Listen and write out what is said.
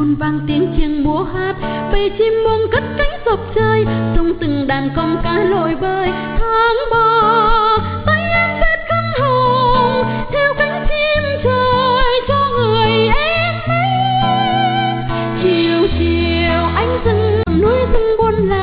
Am vang tiếng chiêng múa hát, bầy chim muông cất cánh dọc trời, sông từng đàn con cá lội bơi. Tháng ba tay em sẽ cắm hồng theo cánh chim trời cho người em ấy. Chiều chiều ánh rừng núi rừng buồn lạ,